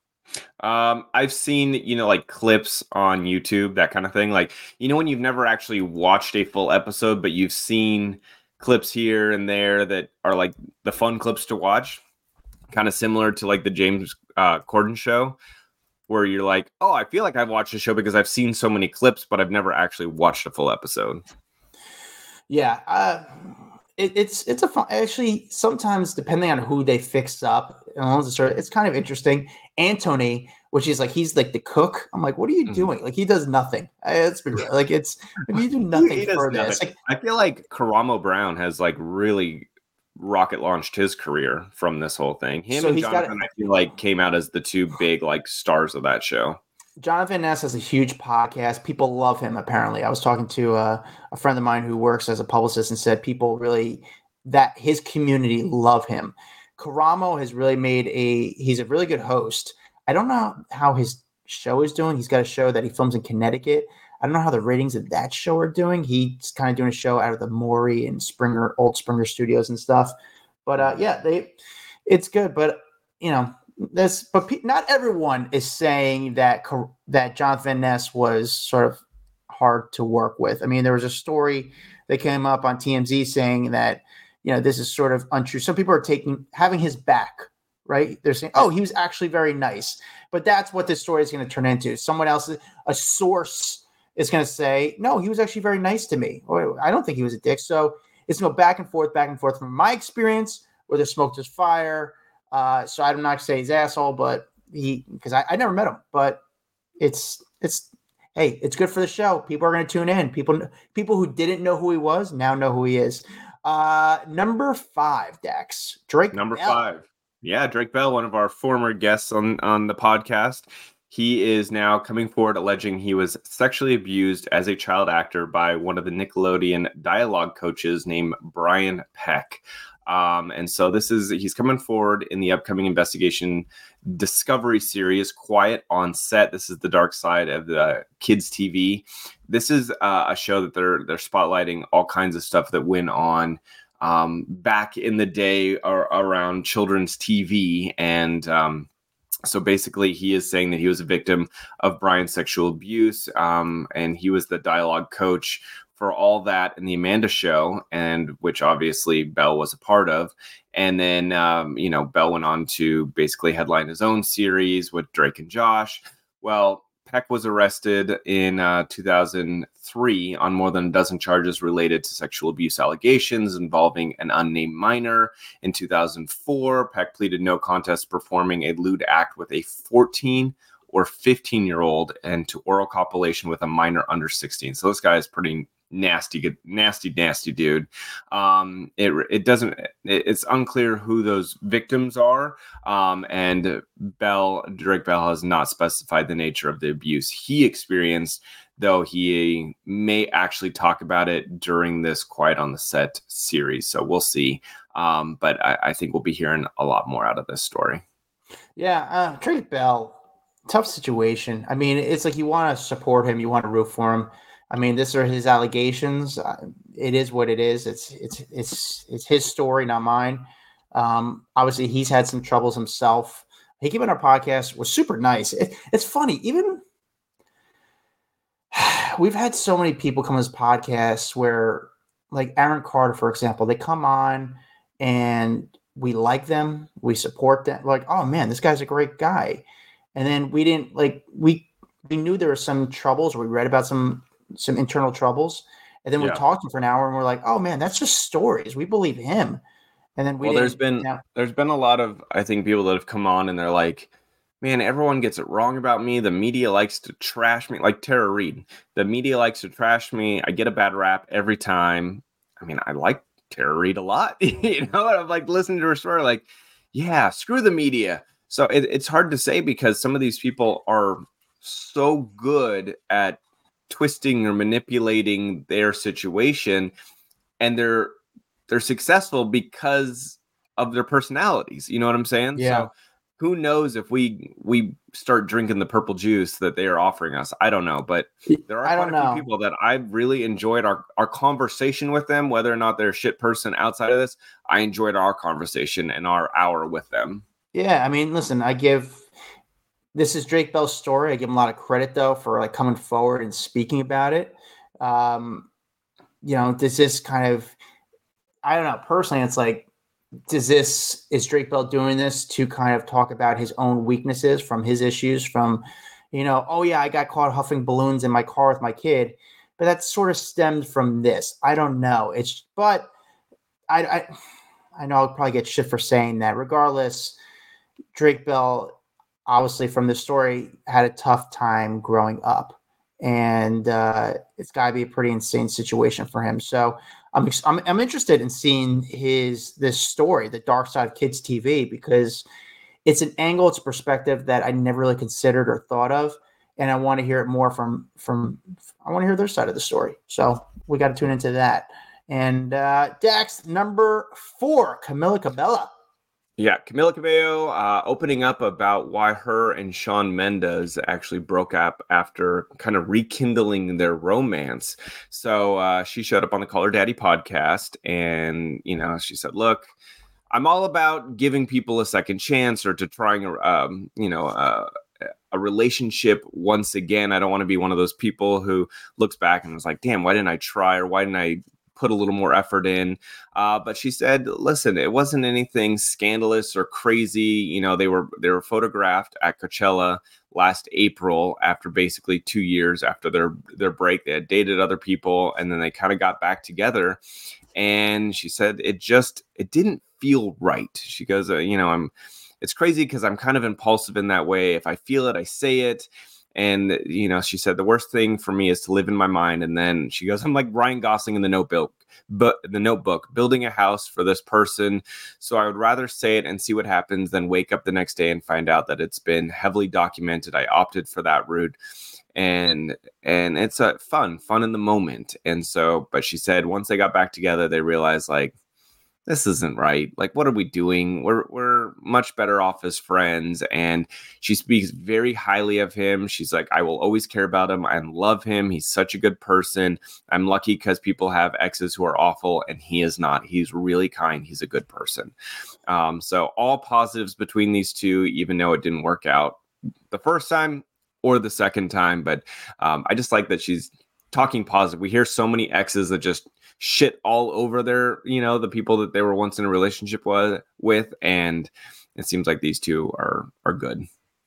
Um, I've seen, you know, like clips on YouTube, that kind of thing. Like, you know, when you've never actually watched a full episode, but you've seen clips here and there that are like the fun clips to watch, kind of similar to like the James uh, Corden show, where you're like, oh, I feel like I've watched the show because I've seen so many clips, but I've never actually watched a full episode. Yeah. Uh, it, it's, it's a fun, actually, sometimes depending on who they fix up, it's kind of interesting. Anthony, which is like, he's like the cook. I'm like, what are you doing? Mm-hmm. Like, he does nothing. It's been like, it's, you do nothing for this. Like, I feel like Karamo Brown has like really rocket launched his career from this whole thing. Him so and Jonathan, got, I feel like, came out as the two big like stars of that show. Jonathan Ness has a huge podcast. People love him, apparently. I was talking to uh, a friend of mine who works as a publicist and said people really, that his community love him. Karamo has really made a, he's a really good host. I don't know how his show is doing. He's got a show that he films in Connecticut. I don't know how the ratings of that show are doing. He's kind of doing a show out of the Maury and Springer, old Springer studios and stuff. But uh, yeah, they, it's good. But, you know, this, but pe- not everyone is saying that, that Jonathan Van Ness was sort of hard to work with. I mean, there was a story that came up on T M Z saying that, you know, this is sort of untrue. Some people are taking, having his back, right? They're saying, oh, he was actually very nice. But that's what this story is going to turn into. Someone else, a source is going to say, no, he was actually very nice to me. Or I don't think he was a dick. So it's going to go back and forth, back and forth. From my experience, where there's smoke, there's fire. Uh, so I'm not going to say he's asshole, but he, because I, I never met him. But it's, it's, hey, it's good for the show. People are going to tune in. People, people who didn't know who he was now know who he is. Uh, number five, Dax. Drake Number Bell. five. Yeah, Drake Bell, one of our former guests on, on the podcast. He is now coming forward alleging he was sexually abused as a child actor by one of the Nickelodeon dialogue coaches named Brian Peck. Um, and so this is, he's coming forward in the upcoming investigation Discovery series, Quiet on Set. This is the dark side of the kids T V. This is uh, a show that they're, they're spotlighting all kinds of stuff that went on um, back in the day or, around children's T V. And, um, so basically he is saying that he was a victim of Brian's sexual abuse. Um, and he was the dialogue coach for all that in the Amanda Show, and which obviously Bell was a part of. And then, um, you know, Bell went on to basically headline his own series with Drake and Josh. Well, Peck was arrested in uh, two thousand three on more than a dozen charges related to sexual abuse allegations involving an unnamed minor. In two thousand four, Peck pleaded no contest performing a lewd act with a fourteen or fifteen year old and to oral copulation with a minor under sixteen. So this guy is pretty nasty, nasty, nasty dude. Um, it it doesn't. It, it's unclear who those victims are. Um, and Bell, Drake Bell, has not specified the nature of the abuse he experienced. though he may actually talk about it during this Quiet on the Set series. So we'll see. Um, but I, I think we'll be hearing a lot more out of this story. Yeah, uh, Drake Bell, tough situation. I mean, it's like you want to support him, you want to root for him. I mean, these are his allegations. Uh, it is what it is. It's it's it's it's his story, not mine. Um, obviously, he's had some troubles himself. He came on our podcast, was super nice. It, it's funny, even we've had so many people come on this podcast where, like Aaron Carter, for example, they come on and we like them, we support them. Like, oh man, this guy's a great guy. And then we didn't like we we knew there were some troubles, or we read about some some internal troubles, and then we Yeah. talked to him for an hour, and we're like, oh man, that's just stories. We believe him. And then we Well, there's didn't- been yeah. there's been a lot of, I think, people that have come on and they're like, man, everyone gets it wrong about me. The media likes to trash me, like Tara Reid. The media likes to trash me. I get a bad rap every time. I mean, I like Tara Reid a lot, you know. And I'm like listening to her story, like, yeah, screw the media. So it, it's hard to say because some of these people are so good at twisting or manipulating their situation, and they're they're successful because of their personalities. You know what I'm saying? Yeah. So who knows if we we start drinking the purple juice that they are offering us? I don't know, but there are I quite don't a few know. people that I really enjoyed our our conversation with them, whether or not they're a shit person outside of this. I enjoyed our conversation and our hour with them. Yeah, I mean, listen, I give this is Drake Bell's story. I give him a lot of credit though for like coming forward and speaking about it. Um, you know, this is kind of, I don't know, personally, it's like, does this is Drake Bell doing this to kind of talk about his own weaknesses from his issues from, you know, oh yeah, I got caught huffing balloons in my car with my kid, but that sort of stemmed from this. I don't know. It's but I I, I know I'll probably get shit for saying that. Regardless, Drake Bell, obviously from the story, had a tough time growing up, and uh, it's got to be a pretty insane situation for him. So I'm, I'm I'm interested in seeing his this story, the Dark Side of Kids T V, because it's an angle, it's a perspective that I never really considered or thought of, and I want to hear it more from from. I want to hear their side of the story. So we got to tune into that. And uh, Dax, number four, Camila Cabello. Yeah, Camila Cabello uh, opening up about why her and Shawn Mendes actually broke up after kind of rekindling their romance. So uh, she showed up on the Call Her Daddy podcast, and you know, she said, "Look, I'm all about giving people a second chance or to trying a um, you know uh, a relationship once again. I don't want to be one of those people who looks back and was like, damn, why didn't I try, or why didn't I put a little more effort in?" Uh, but she said, listen, it wasn't anything scandalous or crazy. You know, they were they were photographed at Coachella last April after basically two years after their their break. They had dated other people, and then they kind of got back together. And she said it just it didn't feel right. She goes, uh, you know, I'm it's crazy because I'm kind of impulsive in that way. If I feel it, I say it. And, you know, she said, the worst thing for me is to live in my mind. And then she goes, I'm like Ryan Gosling in the notebook, but the notebook, building a house for this person. So I would rather say it and see what happens than wake up the next day and find out that it's been heavily documented. I opted for that route. And, and it's a fun, fun in the moment. And so, but she said, once they got back together, they realized like, this isn't right. Like, what are we doing? We're we're much better off as friends. And she speaks very highly of him. She's like, I will always care about him. I love him. He's such a good person. I'm lucky because people have exes who are awful, and he is not. He's really kind. He's a good person. Um, so all positives between these two, even though it didn't work out the first time or the second time. But um, I just like that she's talking positive. We hear so many exes that just shit all over their, you know, the people that they were once in a relationship was, with. And it seems like these two are, are good.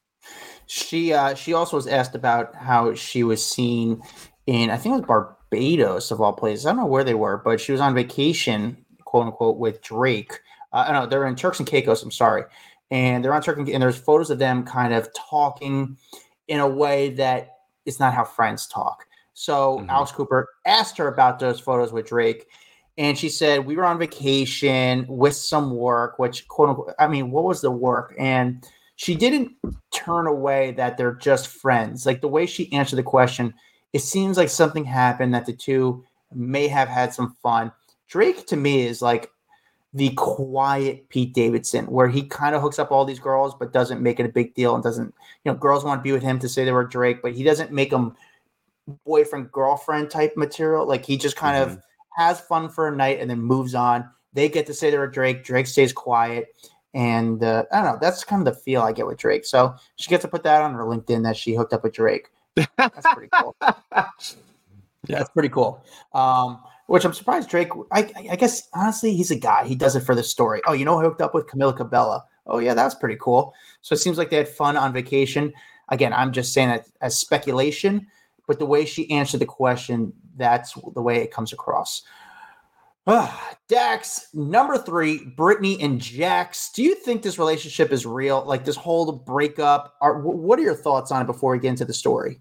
She, uh, she also was asked about how she was seen in, I think it was Barbados of all places. I don't know where they were, but she was on vacation, quote unquote, with Drake. Uh, I don't know. They're in Turks and Caicos. I'm sorry. And they're on Turks and, and there's photos of them kind of talking in a way that is not how friends talk. So mm-hmm. Alice Cooper asked her about those photos with Drake, and she said, we were on vacation with some work, which, quote unquote, I mean, what was the work? And she didn't turn away that they're just friends. Like the way she answered the question, it seems like something happened that the two may have had some fun. Drake to me is like the quiet Pete Davidson, where he kind of hooks up all these girls, but doesn't make it a big deal and doesn't, you know, girls want to be with him to say they were Drake, but he doesn't make them boyfriend girlfriend type material. Like he just kind mm-hmm. of has fun for a night and then moves on. They get to say they're Drake. Drake stays quiet. And uh, I don't know. That's kind of the feel I get with Drake. So she gets to put that on her LinkedIn that she hooked up with Drake. That's pretty cool. Yeah, that's pretty cool. Um, which I'm surprised Drake. I, I guess honestly, he's a guy. He does it for the story. Oh, you know, I hooked up with Camila Cabello. Oh yeah, that's pretty cool. So it seems like they had fun on vacation. Again, I'm just saying that as speculation, but the way she answered the question, that's the way it comes across. Ah, Dax, number three, Brittany and Jax. Do you think this relationship is real? Like this whole breakup? Are, what are your thoughts on it before we get into the story?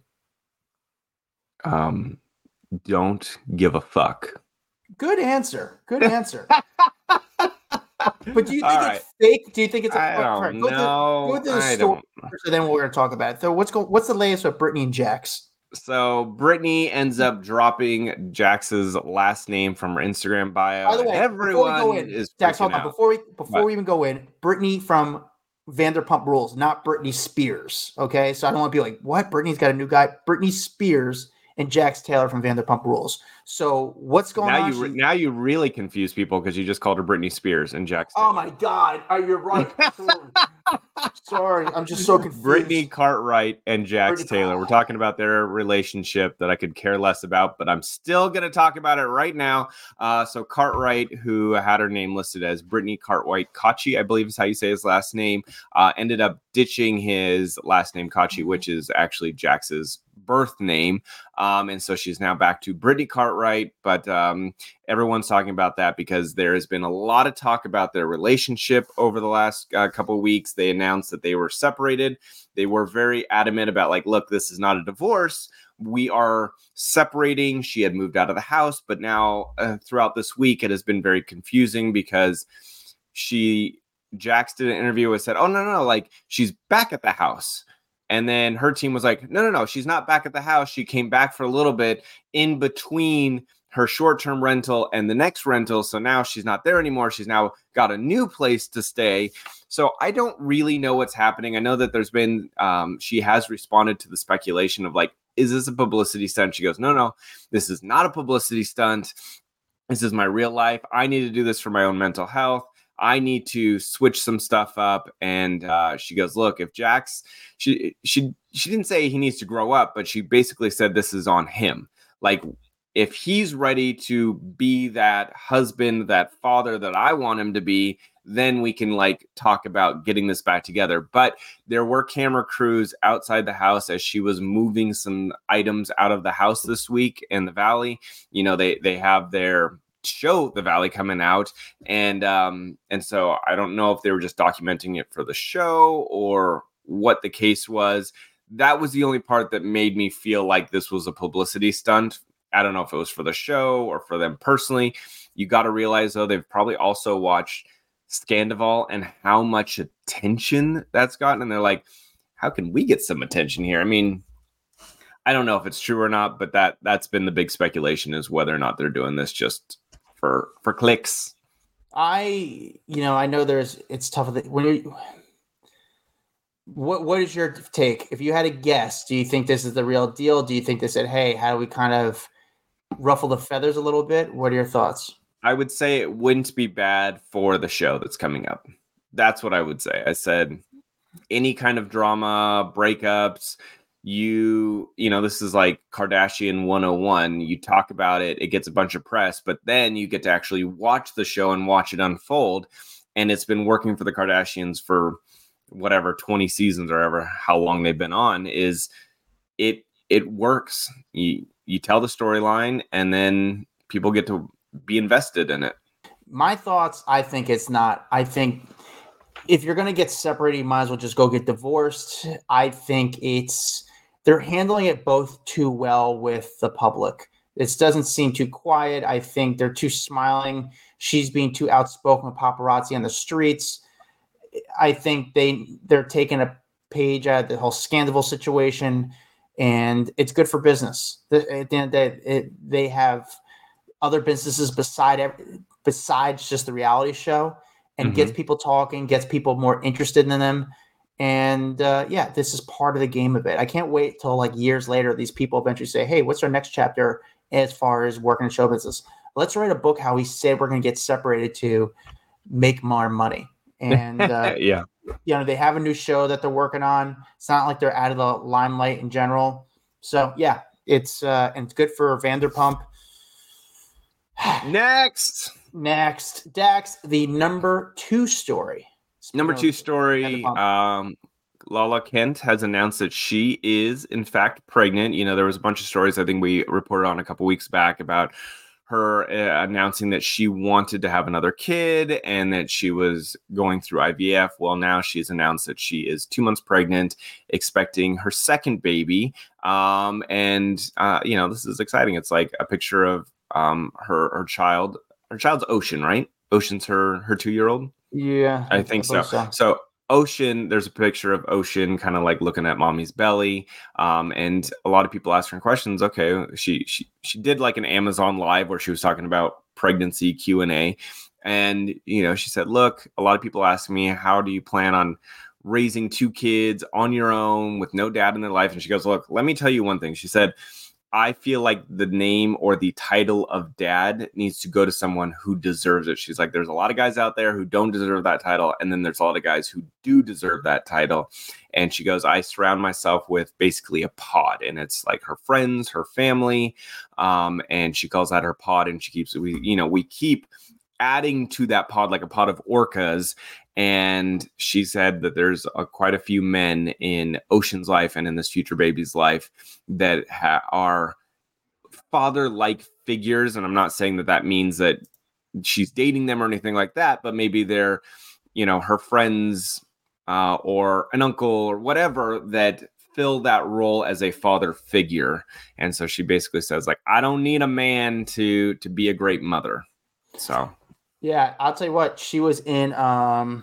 Um, don't give a fuck. Good answer. Good answer. But do you think All it's right. fake? Do you think it's a I don't right, go know. Through, go through the I story, don't. so then we're going to talk about it. So what's go, What's the latest with Brittany and Jax? So Brittany ends up dropping Jax's last name from her Instagram bio. By the way, everyone before we go in, is Dax, hold on. out. Before we before But, we even go in, Brittany from Vanderpump Rules, not Britney Spears. Okay, so I don't want to be like, what? Brittany's got a new guy. Britney Spears and Jax Taylor from Vanderpump Rules. So what's going now on? You re- she- now you really confuse people because you just called her Britney Spears and Jax Taylor. Oh my God! Oh, you're right. Sorry, I'm just so confused. Brittany Cartwright and Jax Brittany- Taylor. We're talking about their relationship that I could care less about, but I'm still going to talk about it right now. Uh, so Cartwright, who had her name listed as Brittany Cartwright Kachi, I believe is how you say his last name, uh, ended up ditching his last name Kachi, which is actually Jax's birth name. Um, and so she's now back to Brittany Cartwright, but um, everyone's talking about that because there has been a lot of talk about their relationship over the last uh, couple of weeks. They announced that they were separated. They were very adamant about like, look, this is not a divorce. We are separating. She had moved out of the house, but now uh, throughout this week, it has been very confusing because she, Jax did an interview and said, oh, no, no, no, like she's back at the house. And then her team was like, no, no, no, she's not back at the house. She came back for a little bit in between her short-term rental and the next rental. So now she's not there anymore. She's now got a new place to stay. So I don't really know what's happening. I know that there's been, um, she has responded to the speculation of like, is this a publicity stunt? She goes, no, no, this is not a publicity stunt. This is my real life. I need to do this for my own mental health. I need to switch some stuff up. And uh, she goes, look, if Jax, she, she, she didn't say he needs to grow up, but she basically said this is on him. Like if he's ready to be that husband, that father that I want him to be, then we can like talk about getting this back together. But there were camera crews outside the house as she was moving some items out of the house this week in the Valley. You know, they, they have their show The Valley coming out, and um and so I don't know if they were just documenting it for the show or what the case was. That was the only part that made me feel like this was a publicity stunt. I don't know if it was for the show or for them personally. You got to realize though, they've probably also watched Scandival and how much attention that's gotten, and they're like, how can we get some attention here? I mean, I don't know if it's true or not, but that that's been the big speculation, is whether or not they're doing this just for for clicks. I, you know, I know there's, it's tough when you. What what is your take? If you had a guess, do you think this is the real deal? Do you think they said, hey, how do we kind of ruffle the feathers a little bit? What are your thoughts? I would say it wouldn't be bad for the show that's coming up. That's what I would say. I said any kind of drama, breakups, you, you know, this is like Kardashian one oh one. You talk about it, it gets a bunch of press, but then you get to actually watch the show and watch it unfold. And it's been working for the Kardashians for whatever, twenty seasons or ever, how long they've been on, is it, it works. You, you tell the storyline and then people get to be invested in it. My thoughts, I think it's not. I think if you're going to get separated, you might as well just go get divorced. I think it's, they're handling it both too well with the public. It doesn't seem too quiet. I think they're too smiling. She's being too outspoken with paparazzi on the streets. I think they, they're taking a page out of the whole Scandival situation. and it's good for business. The- At the end of the day, it, they have other businesses beside every, besides just the reality show, and Mhm. gets people talking, gets people more interested in them. And uh, yeah, this is part of the game of it. I can't wait till like years later, these people eventually say, hey, what's our next chapter as far as working in show business? Let's write a book how we said we're going to get separated to make more money. And, uh, yeah. you know, they have a new show that they're working on. It's not like they're out of the limelight in general. So, yeah, it's uh, and it's good for Vanderpump. Next. Next, Dax, the number two story. Number two story, Vanderpump. um, Lala Kent has announced that she is, in fact, pregnant. You know, there was a bunch of stories I think we reported on a couple weeks back about her uh, announcing that she wanted to have another kid and that she was going through I V F. Well, now she's announced that she is two months pregnant, expecting her second baby. Um, and, uh, you know, this is exciting. It's like a picture of um, her, her child. Her child's Ocean, right? Ocean's her, her two-year-old? Yeah, I think so. believe so. So Ocean, there's a picture of Ocean kind of like looking at mommy's belly. Um, and a lot of people asking questions. Okay, she she she did like an Amazon Live where she was talking about pregnancy Q and A. And, you know, she said, look, a lot of people ask me, how do you plan on raising two kids on your own with no dad in their life? And she goes, look, let me tell you one thing. She said, I feel like the name or the title of dad needs to go to someone who deserves it. She's like, there's a lot of guys out there who don't deserve that title. And then there's a lot of guys who do deserve that title. And she goes, I surround myself with basically a pod, and it's like her friends, her family. Um, and she calls that her pod, and she keeps, we, you know, we keep adding to that pod like a pod of orcas. And she said that there's uh, quite a few men in Ocean's life and in this future baby's life that ha- are father-like figures. And I'm not saying that that means that she's dating them or anything like that, but maybe they're, you know, her friends uh, or an uncle or whatever that fill that role as a father figure. And so she basically says, like, I don't need a man to to be a great mother. So Yeah, I'll tell you what, she was in um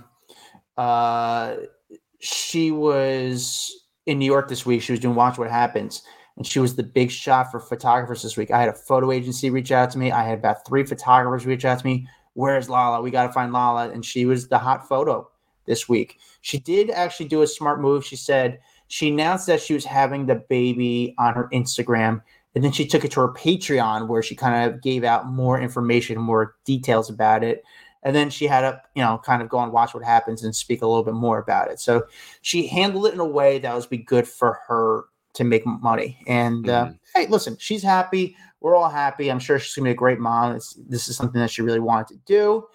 uh she was in New York this week. She was doing Watch What Happens, and she was the big shot for photographers this week. I had a photo agency reach out to me. I had about three photographers reach out to me. Where's Lala? We got to find Lala. And she was the hot photo this week. She did actually do a smart move. She said she announced that she was having the baby on her Instagram, and then she took it to her Patreon where she kind of gave out more information, more details about it. And then she had to, you know, kind of go and Watch What Happens and speak a little bit more about it. So she handled it in a way that was be good for her to make money. And uh, Mhm. hey, listen, she's happy. We're all happy. I'm sure she's going to be a great mom. It's, this is something that she really wanted to do.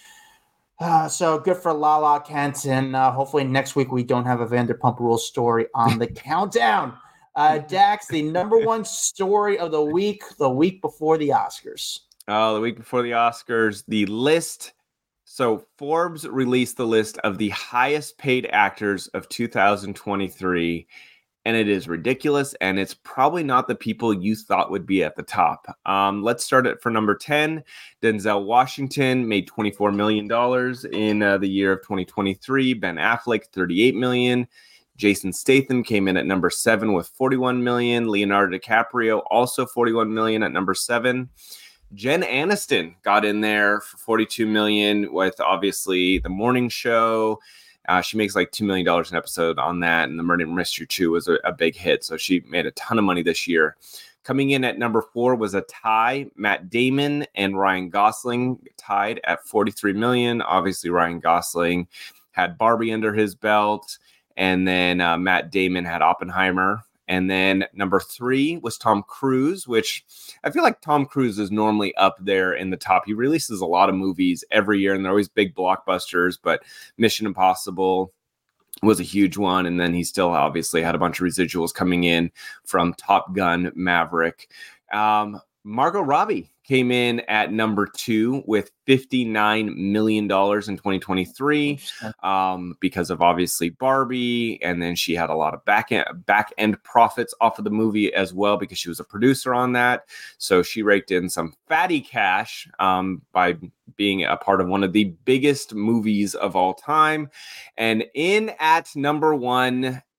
Uh, so good for Lala Kent. And uh, hopefully next week we don't have a Vanderpump Rules story on the countdown. Uh, Dax, the number one story of the week, the week before the Oscars. Oh, the week before the Oscars, the list. So Forbes released the list of the highest paid actors of two thousand twenty-three, and it is ridiculous, and it's probably not the people you thought would be at the top. Um, let's start it for number ten. Denzel Washington made twenty-four million dollars in uh, the year of twenty twenty-three. Ben Affleck, thirty-eight million dollars. Jason Statham came in at number seven with forty-one million dollars. Leonardo DiCaprio, also forty-one million dollars at number seven. Jen Aniston got in there for forty-two million dollars with obviously The Morning Show. Uh, she makes like two million dollars an episode on that. And The Murder Mystery two was a, a big hit. So she made a ton of money this year. Coming in at number four was a tie. Matt Damon and Ryan Gosling tied at forty-three million dollars. Obviously, Ryan Gosling had Barbie under his belt. And then uh, Matt Damon had Oppenheimer. And then number three was Tom Cruise, which I feel like Tom Cruise is normally up there in the top. He releases a lot of movies every year, and they're always big blockbusters, but Mission Impossible was a huge one. And then he still obviously had a bunch of residuals coming in from Top Gun Maverick. Um, Margot Robbie came in at number two with fifty-nine million dollars in twenty twenty-three um, because of obviously Barbie. And then she had a lot of back end, back end profits off of the movie as well because she was a producer on that. So she raked in some fatty cash um, by being a part of one of the biggest movies of all time. And in at number one,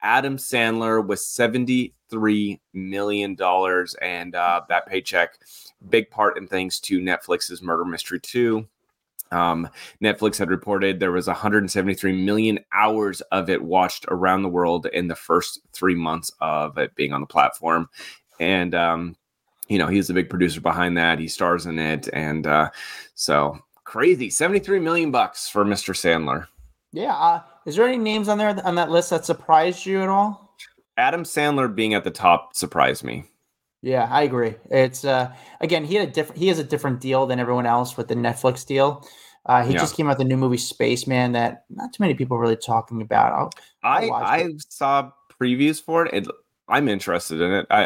Adam Sandler with seventy-three million dollars, and uh, that paycheck, big part in thanks to Netflix's Murder Mystery two. Um, Netflix had reported there was one hundred seventy-three million hours of it watched around the world in the first three months of it being on the platform. And, um, you know, he's the big producer behind that. He stars in it. And uh, so crazy, seventy-three million bucks for Mister Sandler. Yeah. Uh, is there any names on there on that list that surprised you at all? Adam Sandler being at the top surprised me. Yeah, I agree. It's uh, again, he had a different. He has a different deal than everyone else with the Netflix deal. Uh, he Yeah. just came out with the new movie Spaceman that not too many people are really talking about. I'll, I'll I watch I it. saw previews for it. it. I'm interested in it. I,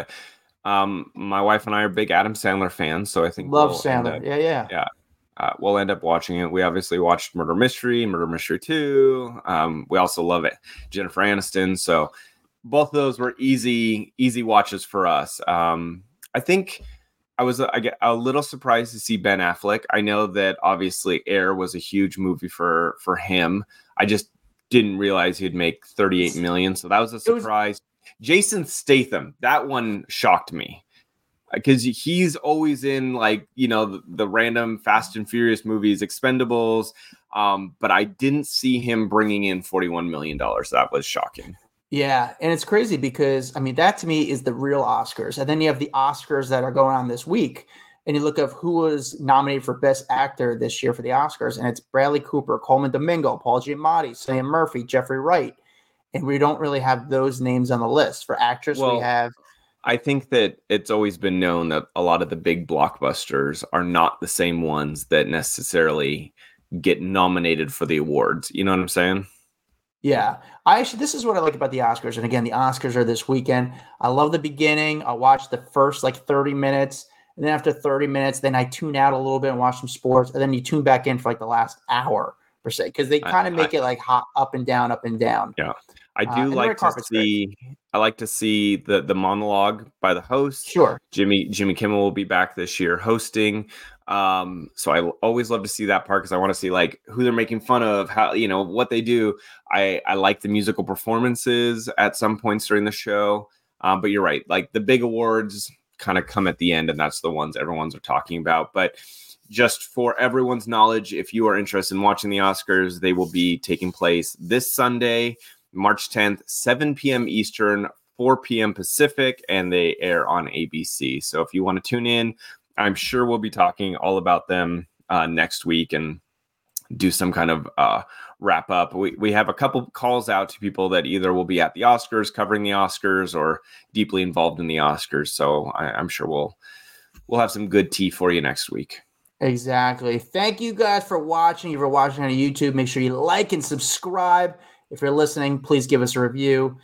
um, my wife and I are big Adam Sandler fans, so I think Love we'll end Sandler. up- Yeah, yeah, yeah. Uh, we'll end up watching it. We obviously watched Murder Mystery, Murder Mystery two. Um, we also love it, Jennifer Aniston. So both of those were easy, easy watches for us. Um, I think I was I get a little surprised to see Ben Affleck. I know that obviously Air was a huge movie for for him. I just didn't realize he'd make thirty-eight million. So that was a surprise. Jason Statham, that one shocked me. Because he's always in, like, you know, the, the random Fast and Furious movies, Expendables. Um, but I didn't see him bringing in forty-one million dollars. That was shocking. yeah. And it's crazy because I mean that to me is the real Oscars, and then you have the Oscars that are going on this week, and you look at who was nominated for Best Actor this year for the Oscars, and it's Bradley Cooper, Coleman Domingo, Paul Giamatti, Cillian Murphy, Jeffrey Wright, and we don't really have those names on the list. For actors, Well, we have. I think that it's always been known that a lot of the big blockbusters are not the same ones that necessarily get nominated for the awards. You know what I'm saying? Yeah, I actually, this is what I like about the Oscars. And again, the Oscars are this weekend. I love the beginning. I watch the first like thirty minutes. And then after thirty minutes, then I tune out a little bit and watch some sports. And then you tune back in for like the last hour per se. Because they kind of make I, it like hot up and down, up and down. Yeah. I do uh, like to see great. I like to see the the monologue by the host. Sure. Jimmy Jimmy Kimmel will be back this year hosting. Um, so I always love to see that part because I want to see like who they're making fun of, how, you know, what they do. I, I like the musical performances at some points during the show. Um, but you're right, like the big awards kind of come at the end, and that's the ones everyone's are talking about. But just for everyone's knowledge, if you are interested in watching the Oscars, they will be taking place this Sunday, March tenth, seven p.m. Eastern, four p.m. Pacific, and they air on A B C. So if you want to tune in, I'm sure we'll be talking all about them uh, next week and do some kind of uh, wrap up. We we have a couple calls out to people that either will be at the Oscars, covering the Oscars, or deeply involved in the Oscars. So I, I'm sure we'll we'll have some good tea for you next week. Exactly. Thank you guys for watching. If you're watching on YouTube, make sure you like and subscribe. If you're listening, please give us a review.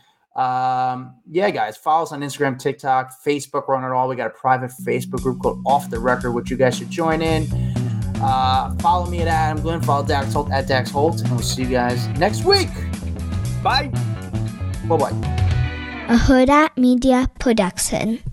Um, yeah, guys, follow us on Instagram, TikTok, Facebook. We're on it all. We got a private Facebook group called Off the Record, which you guys should join in. Uh, follow me at Adam Glenn. Follow Dax Holt at Dax Holt. And we'll see you guys next week. Bye. Bye-bye. A Huda Media Production.